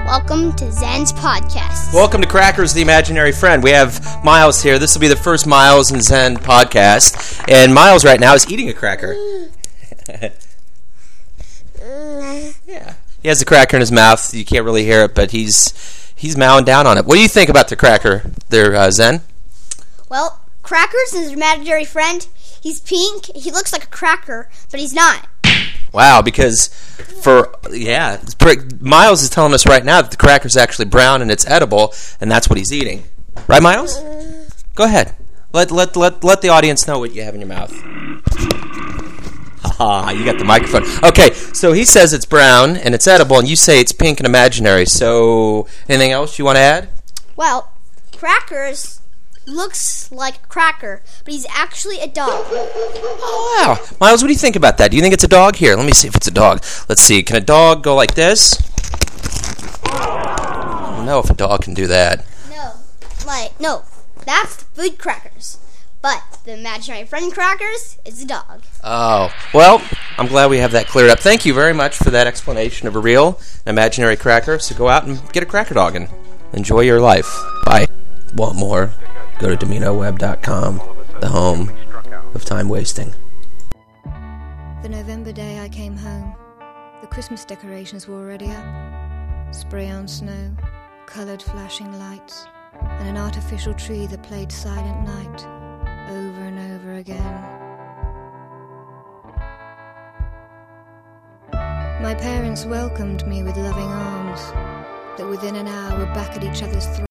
Welcome to Zen's podcast. Welcome to Crackers, the Imaginary Friend. We have Miles here. This will be the first Miles and Zen podcast. And Miles right now is eating a cracker. Yeah. He has the cracker in his mouth. You can't really hear it, but he's mowing down on it. What do you think about the cracker there, Zen? Well, Crackers is his imaginary friend. He's pink. He looks like a cracker, but he's not. Wow, because Miles is telling us right now that the cracker's actually brown and it's edible, and that's what he's eating. Right, Miles? Go ahead. Let the audience know what you have in your mouth. Haha, you got the microphone. Okay, so he says it's brown and it's edible, and you say it's pink and imaginary. So, anything else you want to add? Well, Crackers looks like a cracker, but he's actually a dog. Oh, wow. Miles, what do you think about that? Do you think it's a dog? Here, let me see if it's a dog. Let's see. Can a dog go like this? I don't know if a dog can do that. No. That's food crackers. But the imaginary friend Crackers is a dog. Oh, well, I'm glad we have that cleared up. Thank you very much for that explanation of a real imaginary cracker. So go out and get a cracker dog and enjoy your life. Bye. Want more? Go to DominoWeb.com, the home of time wasting. The November day I came home, the Christmas decorations were already up. Spray on snow, coloured flashing lights, and an artificial tree that played Silent Night over and over again. My parents welcomed me with loving arms, that within an hour were back at each other's throats.